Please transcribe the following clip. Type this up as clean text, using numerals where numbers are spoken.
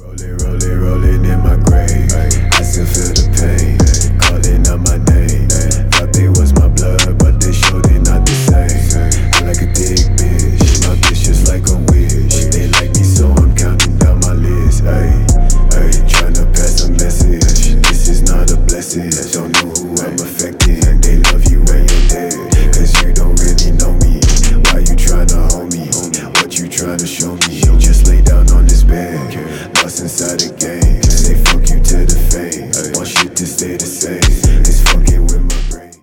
Rolling in my grave. I still feel the pain, calling out my name. Thought they was my blood, but they showed it not the same. I like a thick bitch, my bitch just like a wish. They like me, so I'm counting down my list. Tryna pass a message. This is not a blessing. Don't know who I'm affecting. They love you when you're dead, cause you don't really know me. Why you tryna hold me? What you tryna show me? Just lay down on this bed, lost inside the game. Say fuck you to the fame. Want shit to stay the same. It's fucking with my brain.